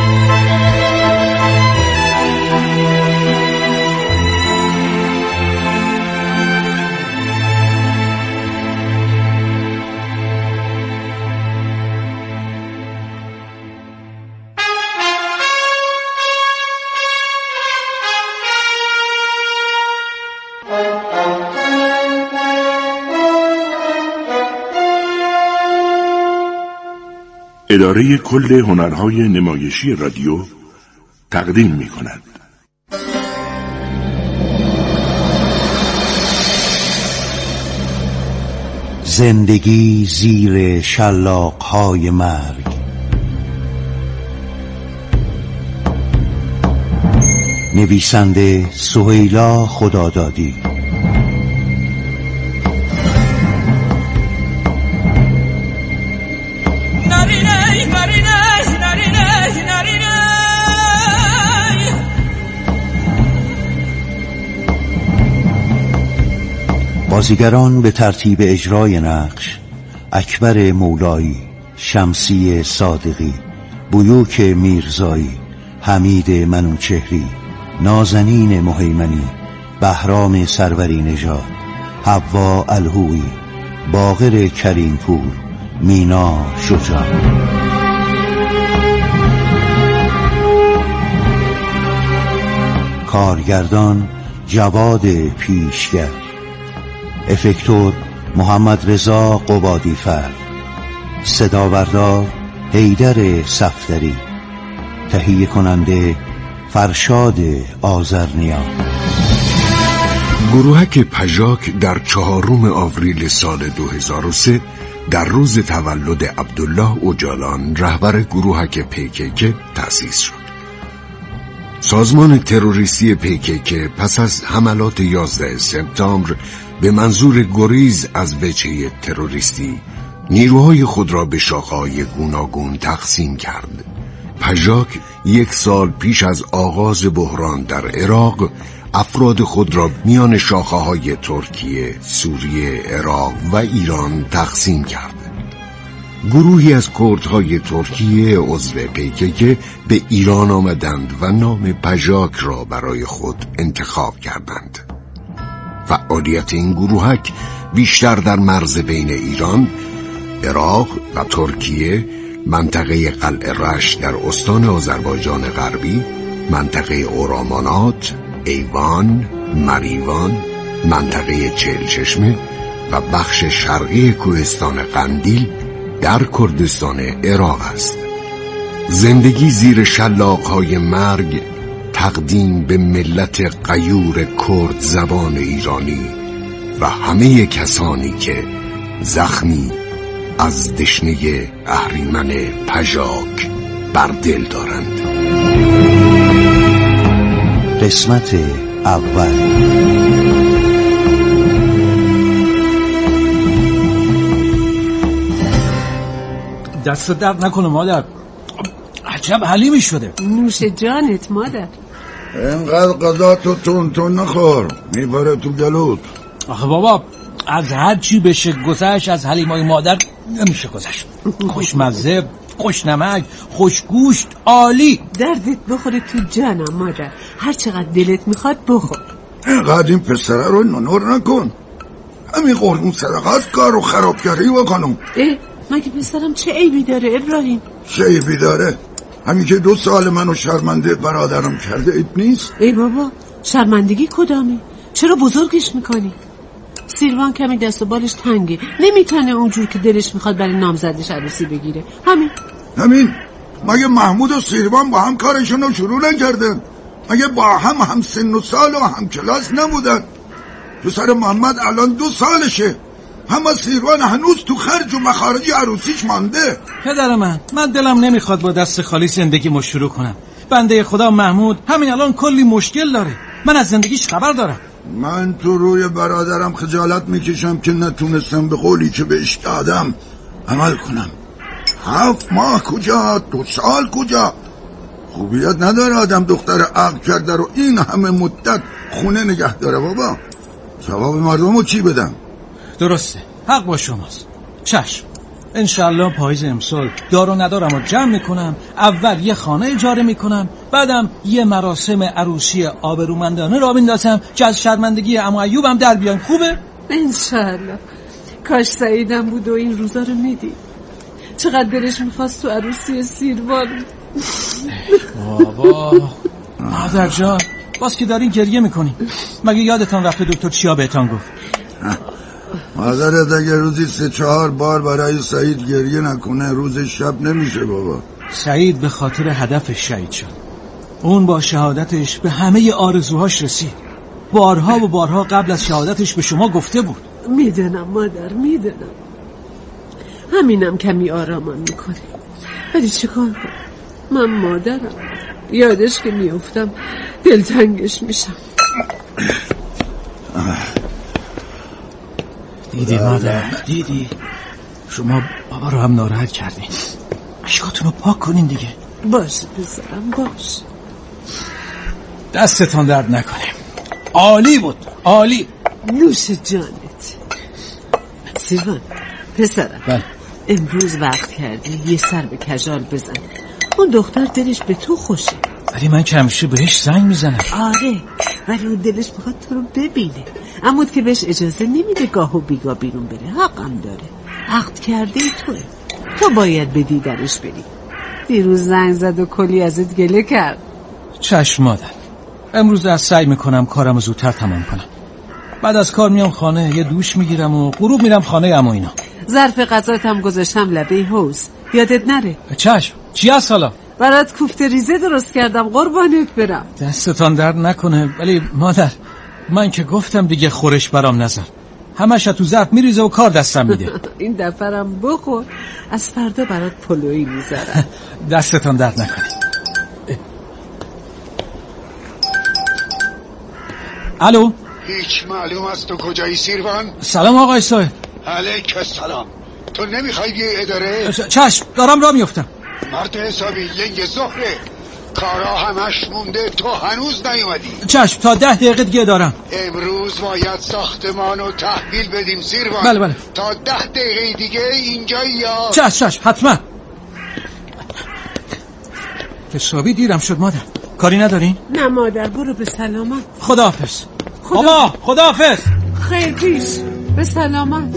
اداره کل هنرهای نمایشی رادیو تقدیم می‌کند. زندگی زیر شلاق‌های مرگ. نویسنده سهیلا خدادادی. بازیگران به ترتیب اجرای نقش: اکبر مولایی، شمسی صادقی، بیوک میرزایی، حمید منوچهری، نازنین مهیمنی، بهرام سروری نژاد، حوا الهویی، باقر کریمپور، مینا شجاع. کارگردان جواد پیشگر، افکتور محمد رضا قبادی‌فر، صداوردار حیدر صفدری، تهیه کننده فرشاد آذرنیا. گروهک پژاک در 4 آوریل سال 2003 در روز تولد عبدالله اوجالان رهبر گروهک پیکیک تأسیس شد. سازمان تروریستی پیکیک پس از حملات 11 سپتامبر به منظور گریز از وجهه تروریستی نیروهای خود را به شاخه‌های گوناگون تقسیم کرد. پژاک 1 سال پیش از آغاز بحران در عراق افراد خود را میان شاخه‌های ترکیه، سوریه، عراق و ایران تقسیم کرد. گروهی از کردهای ترکیه عضو پیکیک به ایران آمدند و نام پژاک را برای خود انتخاب کردند. فعالیت این گروهک بیشتر در مرز بین ایران، عراق و ترکیه، منطقه قلعه رشت در استان آذربایجان غربی، منطقه اورامانات، ایوان، مریوان، منطقه چهلچشمه و بخش شرقی کوهستان قندیل در کردستان عراق است. زندگی زیر شلاق‌های مرگ تقدیم به ملت غیور کرد زبان ایرانی و همه کسانی که زخمی از دشنه اهریمن پژاک بر دل دارند. قسمت اول. دست درد نکنه مادر، عجب حلیمی شده. نوش جانت مادر. اینقدر غذا تو تون نخور، میبره تو دلوت. آخه بابا از هر چی بشه گذشت از حلیمای مادر نمیشه گذشت. خوشمزه، خوشنمک، خوشگوشت، عالی. دردت بخوره تو جانم مادر، هر چقدر دلت میخواد بخور. اینقدر این پسره رو نونور نکن، همین قربون صدقات کارو خراب کردی و خانم. مگه پسرم چه عیبی داره ابراهیم؟ چه عیبی داره؟ همین که 2 سال منو شرمنده برادرم کرده عیب نیست؟ ای بابا شرمندگی کدامی؟ چرا بزرگش میکنی؟ سیروان کمی دست و بالش تنگه، نمیتونه اونجور که دلش میخواد برای نامزدش عروسی بگیره. همین مگه محمود و سیروان با هم کارشون رو شروع نکردن؟ مگه با هم سن و سال و هم کلاس نبودن؟ پسر محمد الان 2 سالشه، همه سیروان هنوز تو خرج و مخارج عروسیش مانده. پدر من دلم نمیخواد با دست خالی زندگیمو شروع کنم. بنده خدا محمود همین الان کلی مشکل داره، من از زندگیش خبر دارم. من تو روی برادرم خجالت میکشم که نتونستم به قولی که بهش دادم عمل کنم. 7 ماه کجا، 2 سال کجا؟ خوبیت نداره آدم دختر عقل کرده رو این همه مدت خونه نگه داره. بابا جواب مردمو چی بدم؟ درسته، حق با شماست. چشم، انشالله پاییز امسال دار و ندارم رو جمع میکنم، اول یه خانه اجاره میکنم، بعدم یه مراسم عروسی آبرومندانه را بندازم که از شرمندگی عمو ایوبم در بیان. خوبه؟ انشالله. کاش سعیدم بود و این روزا رو میدید. چقدر دلش میخواست تو عروسی سیروان. بابا مادر جان باز که دارین گریه میکنین. مگه یادتان رفته دکتر چیا بهتان گفت؟ مادرت اگه روزی 3-4 بار برای سعید گریه نکنه روز شب نمیشه بابا. سعید به خاطر هدفش شهید شد. اون با شهادتش به همه آرزوهاش رسید. بارها و بارها قبل از شهادتش به شما گفته بود. میدونم مادر، میدونم. همینم کمی آرامم میکنه. ولی چیکار کنم؟ من مادرم. یادش که میافتم دلتنگش میشم. دیدی مادر، دیدی شما بابا رو هم ناراحت کردین. اشکاتون رو پاک کنین دیگه. باشه پسرم، باشه. دستتان درد نکنیم. عالی بود، عالی. نوش جانت. سیروان پسرم، بله. امروز وقت کردی یه سر به کجال بزن. اون دختر دلش به تو خوشه. ولی من که همیشه بهش زنگ میزنم. آره ولی اون دلش میخواد تو رو ببینه. عمود که بهش اجازه نمیده گاه و بیگاه بیرون بره. حقم داره. عقد کرده توه. تو باید به دیدنش بری. دیروز زنگ زد و کلی ازت گله کرد. چشم مادر. امروز از سعی میکنم کارم زودتر تمام کنم. بعد از کار میام خانه، یه دوش میگیرم و غروب میرم خانه عمو اینا. ظرف غذات هم گذاشتم لبه حوض. یادت نره. چشم. چی هست حالا؟ برات کوفته ریزه درست کردم، قربانت برم. دستتان درد نکنه. ولی مادر من که گفتم دیگه خورش برام نذار. همش تو ظرف میریزه و کار دستم میده. این دفعرم بخور. از فردا برات پلویی میذارم. دستتان درد نکنه. الو. هیچ معلوم است تو کجایی سیروان؟ سلام آقای صاحب. علیک السلام. تو نمیخوای بیای اداره؟ چشم دارم راه میفتم. مرد حسابی لنگ زهره، کارا همش مونده، تو هنوز نیومدی. چشم تا 10 دقیقه دیگه دارم. امروز باید ساختمانو تحویل بدیم سیروان. بله بله. تا 10 دقیقه دیگه اینجایی یا؟ چشم حتما. حسابی دیرم شد مادر. کاری ندارین؟ نه مادر، برو به سلامت. خداحافظ. بابا خداحافظ. خیر پیش. به سلامت.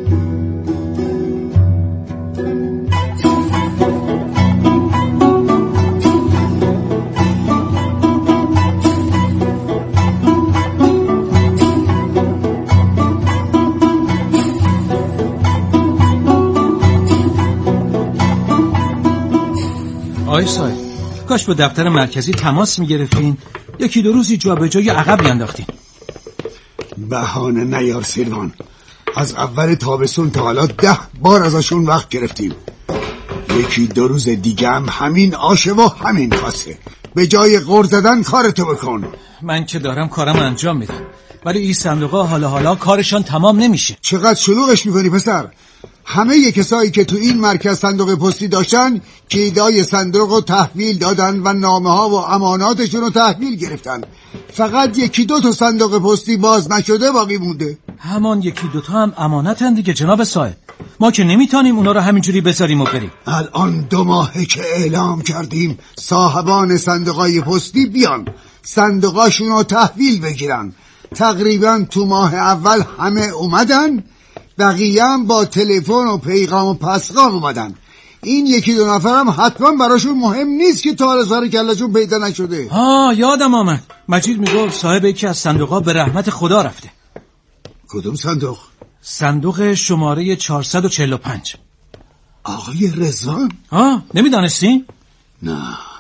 آقای صاحب کاش با دفتر مرکزی تماس میگرفتین، 1-2 روزی جابجایی عقب میانداختین. بهانه نیار سیروان. از اول تابستون تا حالا 10 بار ازشون وقت گرفتیم. 1-2 روز دیگه هم همین آشه و همین کاسه. به جای غر زدن کارتو بکن. من که دارم کارم انجام میدم، ولی این صندوقا حالا کارشان تمام نمیشه. چقدر شلوغش میکنی پسر. همه کسایی که تو این مرکز صندوق پستی داشتن کلیدای صندوق رو تحویل دادن و نامه ها و اماناتشون رو تحویل گرفتن. فقط 1-2 تا صندوق پستی باز نشده باقی مونده. همان 1-2 تا هم امانتن دیگه جناب صاحب. ما که نمیتونیم اونا رو همینجوری بذاریم و بریم. الان 2 ماهه که اعلام کردیم صاحبان صندوقای پستی بیان صندوقاشون رو تحویل بگیرن. تقریبا تو ماه اول همه اومدن، بقیه هم با تلفن و پیغام و پسغام اومدن. این 1-2 نفرم حتما براشون مهم نیست که تا سر کلشون پیدا نشده. یادم آمد. مجید میگفت صاحب یکی از صندوقا به رحمت خدا رفته. کدوم صندوق؟ صندوق شماره 445. آقای رضوان؟ نمیدانستی؟ نه،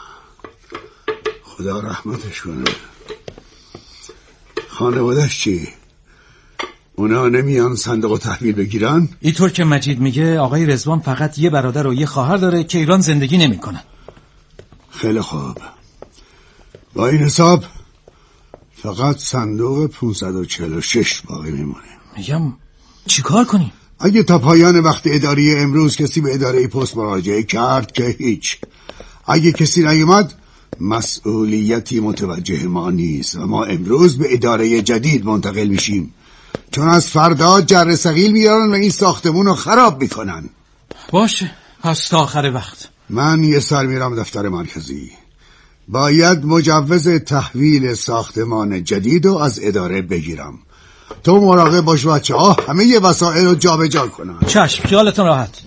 خدا رحمتش کنه. خانواده‌اش چی؟ اونا نمیان صندوق تحویل بگیرن؟ اینطور که مجید میگه آقای رضوان فقط یه برادر و یه خواهر داره که ایران زندگی نمیکنن. خیلی خوب. با این حساب فقط صندوق 546 باقی میمونه. میگم چیکار کنیم؟ اگه تا پایان وقت اداری امروز کسی به اداره پست مراجعه کرد که هیچ. اگه کسی نیومد مسئولیتی متوجه ما نیست و ما امروز به اداره جدید منتقل میشیم، چون از فردا جره ثقیل میارن و این ساختمون رو خراب میکنن. باشه، پس تا آخر وقت. من یه سر میرم دفتر مرکزی. باید مجوز تحویل ساختمان جدید رو از اداره بگیرم. تو مراقب باش بچه ها همه یه وسایل رو جا به جا کنن. چشم، خیالتون راحت.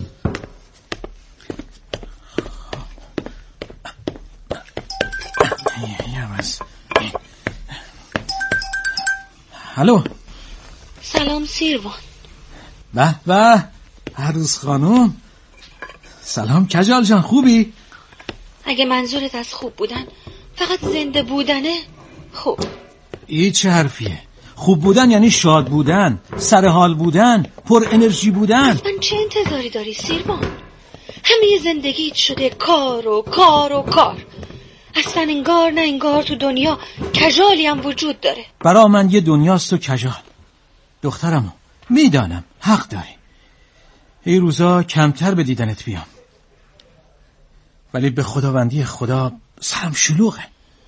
الو. سلام سیروان. به به عروس خانم. سلام کجال جان، خوبی؟ اگه منظورت از خوب بودن فقط زنده بودنه، خوب. این چه حرفیه؟ خوب بودن یعنی شاد بودن، سر حال بودن، پر انرژی بودن. من چه انتظاری داری سیروان؟ همه زندگیت شده کار و کار و کار. اصلا انگار نه انگار تو دنیا کجالی هم وجود داره. برا من یه دنیاست و کجال. دخترمو میدانم حق داری. این روزا کمتر به دیدنت بیام، ولی به خداوندی خدا سرم شلوغه.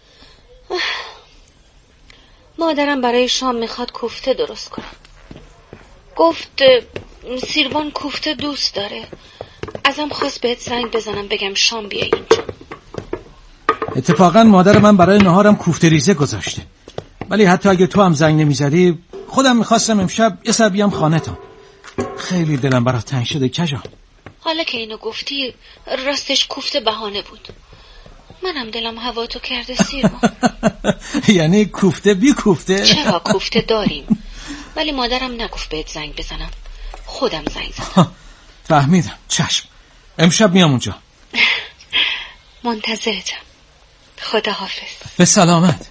مادرم برای شام میخواد کوفته درست کنم. گفت سیروان کوفته دوست داره. ازم خواست بهت زنگ بزنم بگم شام بیا اینجا. اتفاقا مادر من برای نهارم کوفته ریزه گذاشته، ولی حتی اگه تو هم زنگ نمیزدی خودم میخواستم امشب یه سر بیام خانه تا. خیلی دلم برات تنگ شده کجا. حالا که اینو گفتی راستش کوفته بهانه بود. منم دلم هوا تو کرده سیروان. یعنی کوفته بی کوفته؟ چرا کوفته داریم، ولی مادرم نگفت بهت زنگ بزنم، خودم زنگ زدم. فهمیدم، چشم، امشب میام اونجا. منتظرتم. خدا حافظ. به سلامت.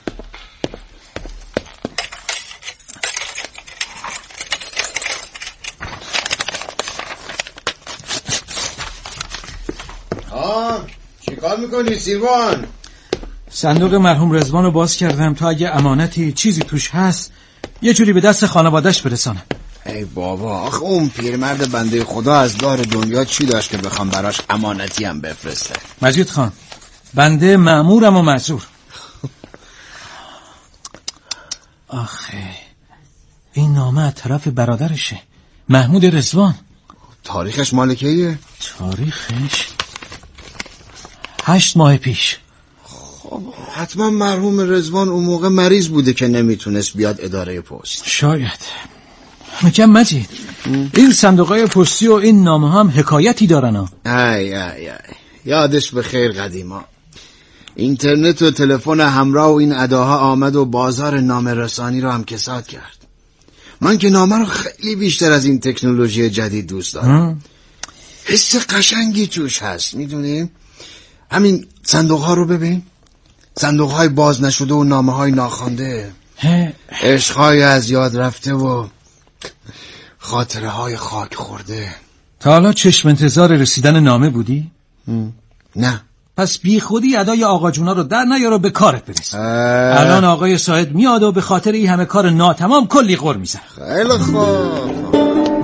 چیکار میکنی سیروان؟ صندوق مرحوم رضوان رو باز کردم تا اگه امانتی چیزی توش هست یه جوری به دست خانواده‌اش برسانم. ای بابا، آخه اون پیرمرد بنده خدا از دار دنیا چی داشت که بخوام براش امانتی هم بفرسته؟ مجید خان، بنده مأمورم و معذور. آخه این نامه از طرف برادرشه، محمود رضوان. تاریخش مال کیه؟ تاریخش 8 ماه پیش. خب حتما مرحوم رضوان اون موقع مریض بوده که نمیتونست بیاد اداره پست. شاید. میگم مجید این صندوقای پستی و این نامه هم حکایتی دارن ها. ای یادش به خیر قدیما. اینترنت و تلفن همراه و این اداها آمد و بازار نامه رسانی رو هم کساد کرد. من که نامه رو خیلی بیشتر از این تکنولوژی جدید دوست دارم. حس قشنگی توش هست، میدونی؟ همین صندوق ها رو ببین، صندوق های باز نشده و نامه های ناخوانده، عشق های از یاد رفته و خاطره های خاک خورده. تا حالا چشم انتظار رسیدن نامه بودی؟ نه. پس بی خودی ادای آقا جونا رو در نیار و به کارت برس. الان آقای ساعد میاد و به خاطر این همه کار ناتمام کلی غر میزنه. خیلی خوب.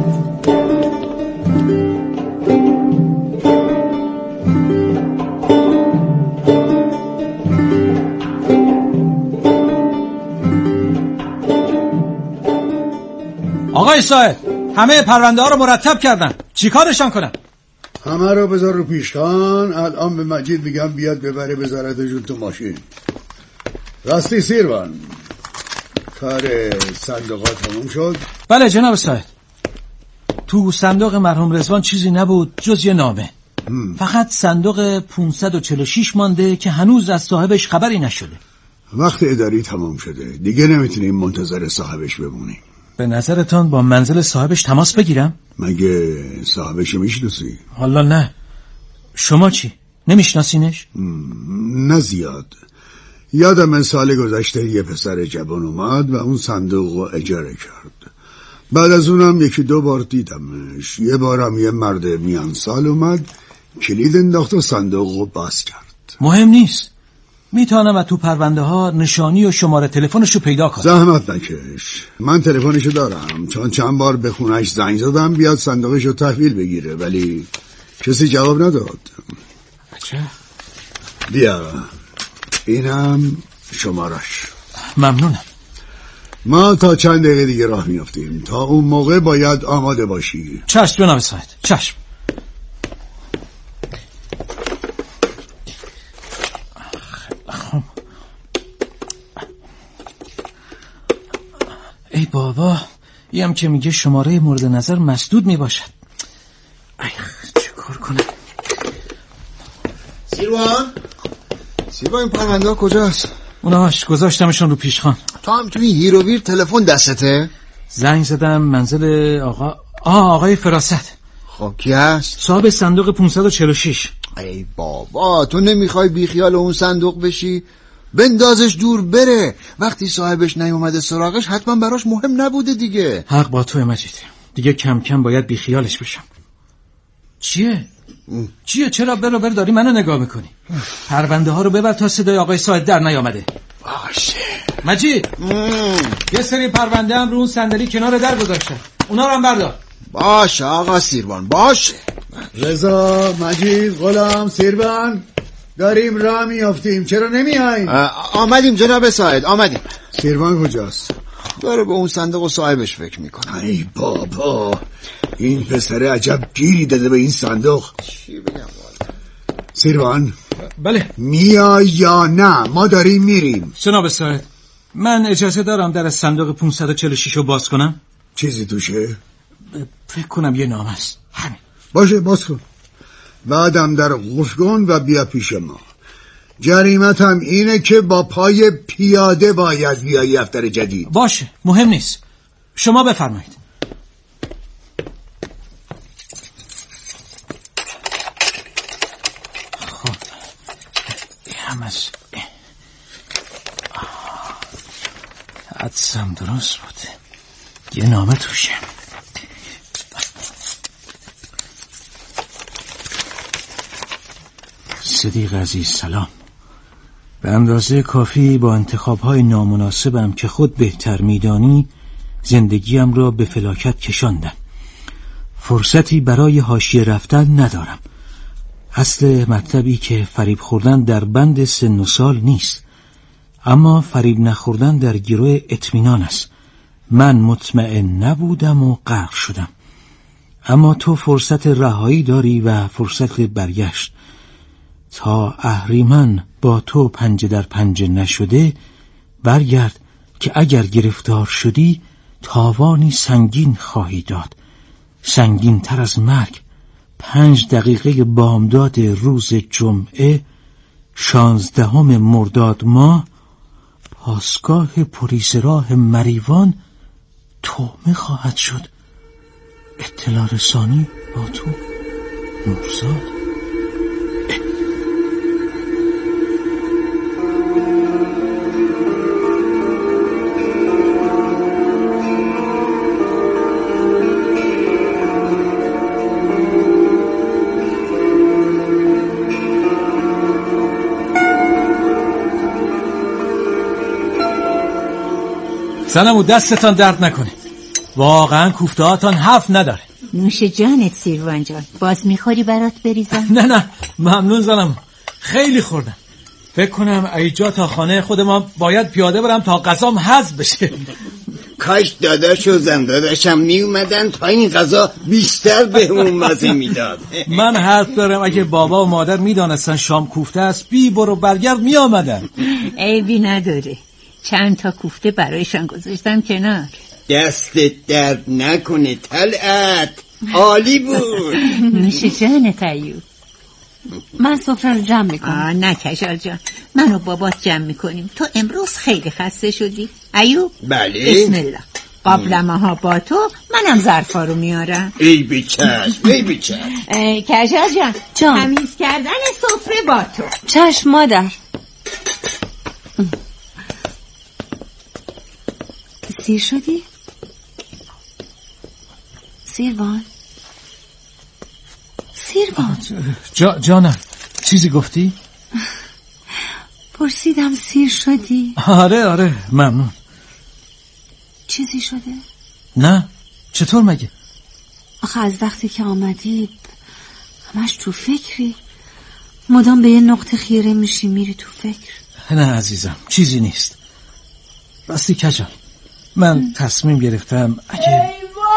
آقای ساعد، همه پرونده ها رو مرتب کردن، چی کارشان کنم؟ همه رو بذار رو پیشخان. الان به مجید میگم بیاد ببره بذارتشون تو ماشین. راستی سیروان، کار صندوقات تموم شد؟ بله جناب ساعد. تو صندوق مرحوم رضوان چیزی نبود جز یه نامه. فقط صندوق 546 مانده که هنوز از صاحبش خبری نشده. وقت اداری تمام شده، دیگه نمیتونیم منتظر صاحبش بمونیم. به نظرتان با منزل صاحبش تماس بگیرم؟ مگه صاحبش میشناسی؟ حالا نه. شما چی؟ نمیشناسینش؟ نه زیاد. یادم من سال گذشته یه پسر جوان اومد و اون صندوق رو اجاره کرد. بعد از اونم 1-2 بار دیدمش. یه بارم یه مرد میان سال اومد، کلید انداخت و صندوق رو باز کرد. مهم نیست، میتونم و تو پرونده ها نشانی و شماره تلفنشو پیدا کنم. زحمت نکش، من تلفنشو دارم، چون چند بار به خونش زنگ زدم بیاد صندوقشو تحویل بگیره، ولی کسی جواب نداد. چه؟ بیا اینم شمارش. ممنونم. ما تا چند دقیقه دیگه راه میافتیم، تا اون موقع باید آماده باشی. چشم جناب ساعد، چشم. ای بابا، یه هم که میگه شماره مورد نظر مسدود میباشد. چه کار کنم؟ سیروان این پرونده ها کجاست؟ اوناش گذاشتمشون رو پیشخان. تو هم توی هیروویر تلفن دستته؟ زنگ زدم منزل آقای فراست. خب کی هست؟ صاحب صندوق 546. ای بابا، تو نمیخوای بیخیال اون صندوق بشی؟ بندازش دور بره. وقتی صاحبش نیومده سراغش حتما براش مهم نبوده دیگه. حق با تو مجید، دیگه کم کم باید بیخیالش بشم. چیه؟ چرا بر داری منو نگاه میکنی؟ پرونده ها رو ببر تا صدای آقای ساعد در نیامده. باشه مجید، یه سری پرونده هم رو اون صندلی کنار در گذاشتن، اونا رو هم بردار. باشه آقا سیروان، باشه. رضا، مجید، غلام، سیروان، داریم راه میافتیم، چرا نمیاییم؟ آمدیم جناب ساعد، آمدیم. سیروان کجاست؟ داره به اون صندوق و صاحبش فکر میکنه. ای بابا، این پسره عجب گیری داده به این صندوق. چی بگم والا؟ سیروان، بله. میای یا نه؟ ما داریم میریم. جناب ساعد، من اجازه دارم در صندوق 546 رو باز کنم؟ چیزی توشه؟ فکر کنم یه نامه است. همین. باشه، باز کن. بعدم در قفل کن و بیا پیش ما. جریمت هم اینه که با پای پیاده باید بیایی دفتر جدید. باشه، مهم نیست، شما بفرمایید. خب هم از حدسم درست بود، یه نامه توشه. صدیق عزیز سلام. به اندازه کافی با انتخاب‌های نامناسبم که خود بهتر می‌دانی زندگیم را به فلاکت کشاندم. فرصتی برای حاشیه رفتن ندارم. اصل مطلبی که فریب خوردن در بند سن و سال نیست، اما فریب نخوردن در گروه اطمینان است. من مطمئن نبودم و غرق شدم، اما تو فرصت رهایی داری و فرصت برگشت. تا اهریمن با تو پنجه در پنجه نشده برگرد که اگر گرفتار شدی تاوانی سنگین خواهی داد، سنگین تر از مرگ. 5 دقیقه بامداد روز جمعه 16 مرداد ماه، پاسگاه پلیس راه مریوان تومه خواهد شد. اطلاع رسانی با تو نورزاد. زنمو دستتان درد نکنه، واقعا کوفتهاتان حرف نداره. نوش جانت سیروان جان، باز میخوری برات بریزم؟ نه ممنون زنمو، خیلی خوردم. فکر کنم ایجا تا خانه خود ما باید پیاده برم تا غذام هضم بشه. کاش داداش و زنداداشم می اومدن تا این غذا بیشتر بهمون مزه میداد. من حرف دارم اگه بابا و مادر میدانستن شام کوفته است بی برو برگرد می آمدن. عیبی نداره، چند تا کوفته برایشان گذاشتم کنار. دستت درد نکنه طلعت، عالی بود. نوش جانت ایوب. من سفره رو جمع میکنم. نه کشال جان، من و بابات جمع میکنیم. تو امروز خیلی خسته شدی ایوب؟ بله. بسم الله. قابلمه ها با تو، منم ظرفا رو میارم. ای بیچشم. کشال جان، تمیز کردن سفره با تو. چشم مادر. سیر شدی؟ سیروان جانم، چیزی گفتی؟ پرسیدم سیر شدی؟ آره ممنون. چیزی شده؟ نه، چطور مگه؟ آخه از وقتی که آمدی همش تو فکری، مدام به یه نقطه خیره میشی میری تو فکر. نه عزیزم، چیزی نیست. راستی کجا من تصمیم گرفتم اگه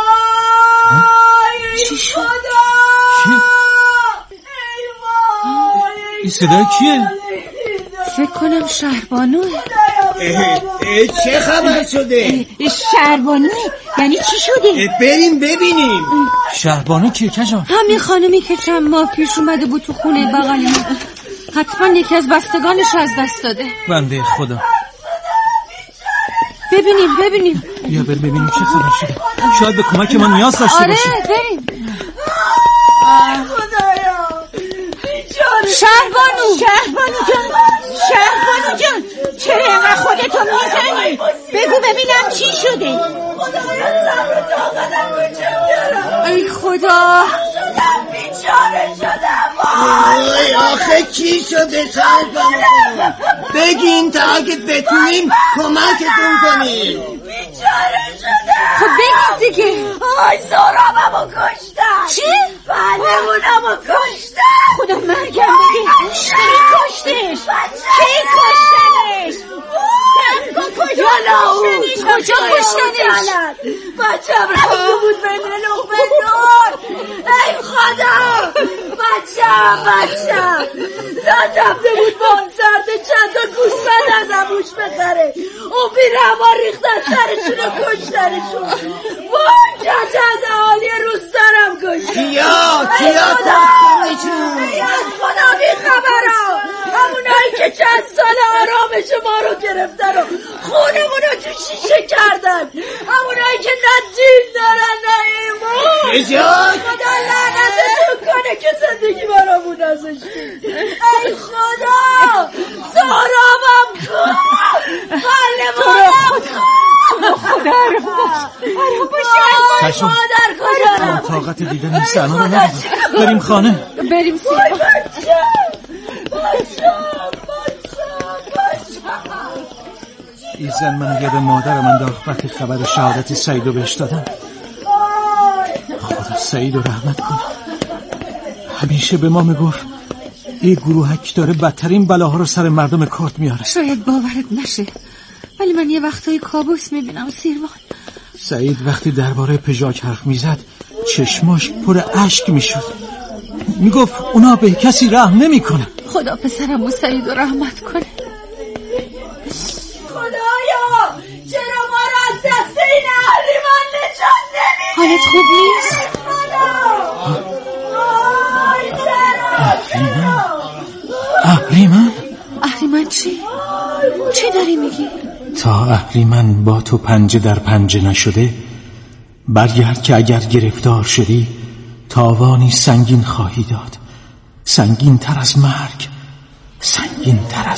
چی شد؟ این صدای کیه؟ فکر کنم شهربانوه. چه خبر شده؟ شهربانوه؟ یعنی چی شده؟ بریم ببینیم. شهربانو کیه کجان؟ همین خانمی که چند ماه پیش اومده بود تو خونه بغلی ما. حتما یکی از بستگانش از دست داده. بنده خدا. ببینیم. بیا ببینیم چه خبر شده. شاید به کمک ما نیاز داشته باشه. آره بریم. خدایا شهربانو جان چرا اینقدر خودتو میزنی؟ بگو ببینم چی شده. خدایا صبر و طاقتم رو چه بیارم. ای خدا بیچاره شدم. آخه چی شده شهربانو؟ بگین تا اگه بتونیم کمکتون کنیم. بیچاره شدم. خب بگید دیگه. آی سهرابمو کشتن. چی؟ بلمونمو کشتن. خدا مرگم بگه. کی کشتش؟ کجا کشتنش؟ بچم رفته بود بین لقمه نون. ای خدا بچم زن رفته بود مانسرده چند تا گوسفند از اموش بخره. اون بیرحما ریختن سرشونو کشتنشون. وای چند از اهالی روستارم کشتن. کیا کشتنشون؟ از خدا بیخبرم. همونایی که چند سال آرامش ما رو گرفتن و خونمونو تو شیشه کردن. همونایی که نه دین دارن نه ایمان. خدا لعنتشون کنه که زندگی برامون ازش. ای خدا سهرابم کن. بلمونم کن. خدا رو باشه. مادر کجا رفت؟ طاقت دیدن این سنا رو ندارم. بریم خانه. بریم سیربان. این زن منو یاد مادرم انداخت وقتی خبر شهادت سعیدو بهش دادم. خدا سعیدو رحمت کنه. همیشه به ما میگفت این گروهک داره بدترین بلاها رو سر مردم کرد میاره. شاید باورت نشه ولی من یه وقتایی کابوس میبینم سیربان. سعید وقتی درباره پژواک حرف میزد چشماش پر اشک میشد. میگفت اونا به کسی رحم نمیکنه. خدا پسرم و سعیدو رحمت کنه. خدایا چرا ما را از دست این اهریمن نجات نمیدی؟ حالت خوب نیست؟ اهریمن چی داری میگی؟ تا اهریمن با تو پنجه در پنجه نشده برگرد که اگر گرفتار شدی تاوانی سنگین خواهی داد. سنگین تر از مرگ. سنگین تر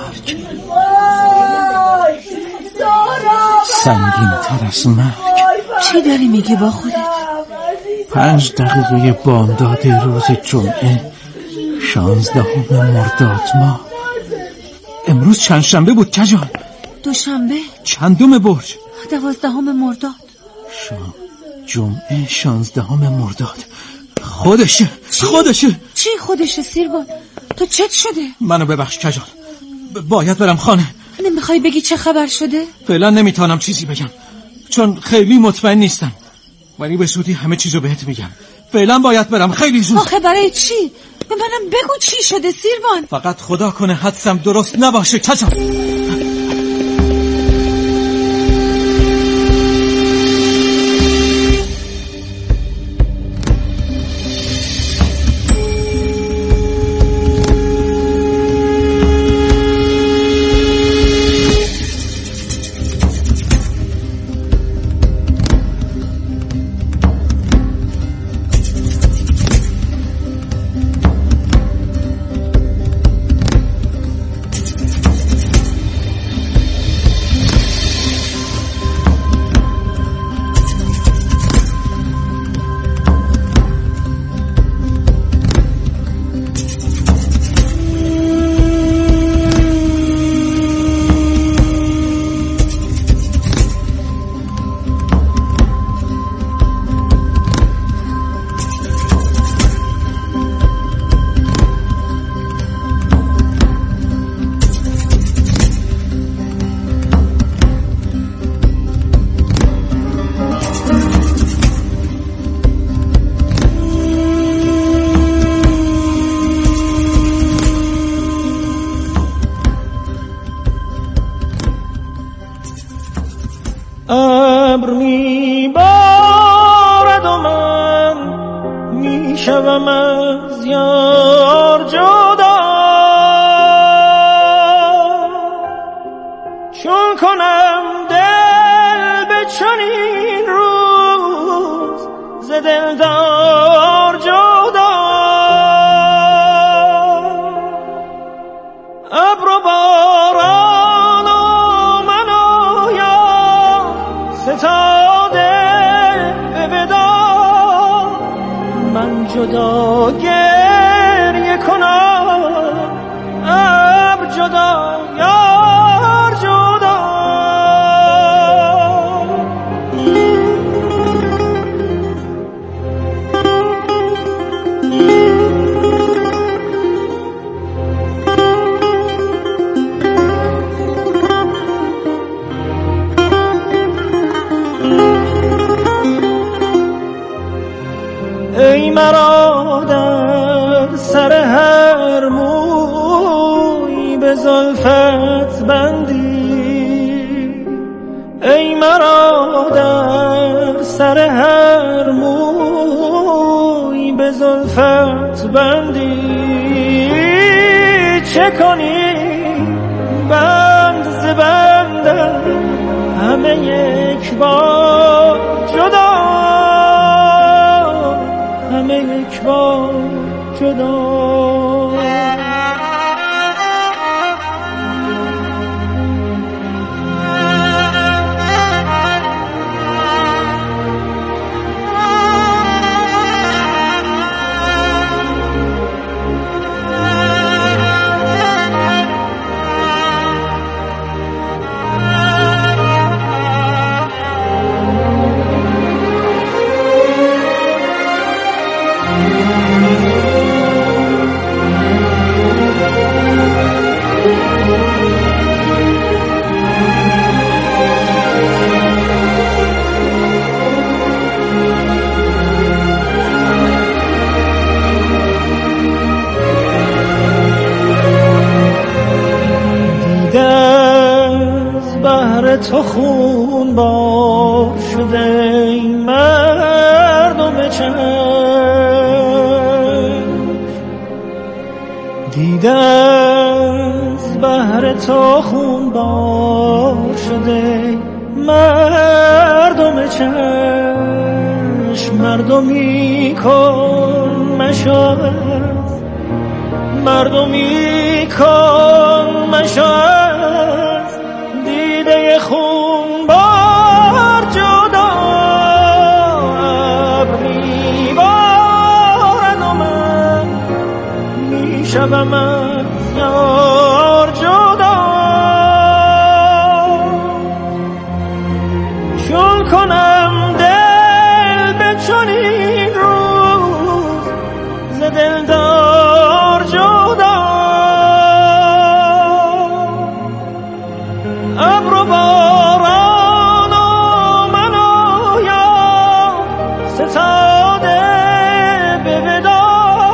از مرگ. چی داری میگی با خودت؟ 5 دقیقه بامداد روز جمعه 16 مرداد ماه. امروز چند شنبه بود کجان؟ دوشنبه. چندم برج؟ 12 مرداد. جمعه 16 مرداد. خودشه. چی خودشه سیربان؟ تو چت شده؟ منو ببخش کجان، باید برم خانه. نمیخوای بگی چه خبر شده؟ فعلا نمیتونم چیزی بگم چون خیلی مطمئن نیستم، ولی به زودی همه چیزو بهت میگم. فعلا باید برم خیلی زود. آخه برای چی؟ به منم بگو چی شده سیربان. فقط خدا کنه حدسم درست نباشه کجان. ابر میبارد و من میشوم از یار جدا، چون کنم دل به چنین روز ز دلدار جدا. ابر و باران و من آیا ستاده به ودا، من جدا گریه کنم ابر جدا یار جدا. ای مرا در سر هر موی به زلفت بندی، ای مرا در سر هر موی به زلفت بندی، چه کنی بند ز بندم همه یک بار جدا، همه یک بار جدا. تو خون بار شده ای مردم چشم، دیده از بحر تو خون بار شده مردم چشم، مردمی کن مشاهد، مردمی کن مشاهد، دیده خون بار جدا. ابر میبارد و من میشوم از یار جدا، چون کنم دل به چنین روز ز دلدار جدا. ابر و باران و من آیا ستاده به ودا،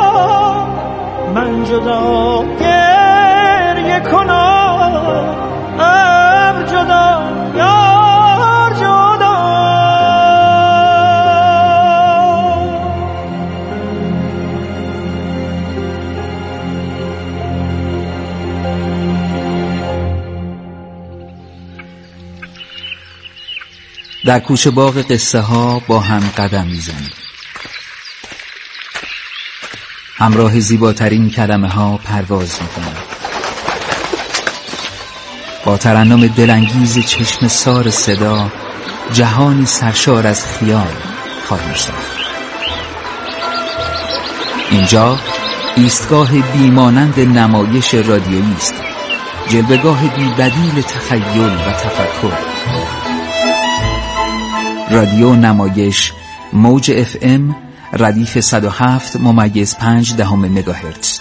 من جدا گریه کنم ابر جدا یار جدا. در کوچه باغ قصه ها با هم قدم میزنیم، همراه زیباترین کلمه ها پرواز میکنیم، با ترنم دلانگیز چشم سار صدا جهانی سرشار از خیال خواهیم ساخت. اینجا ایستگاه بیمانند نمایش رادیویی است، جلوه‌گاه بی‌بدیل تخیل و تفکر. رادیو نمایش موج FM ردیف 107.5 مگاهرتز.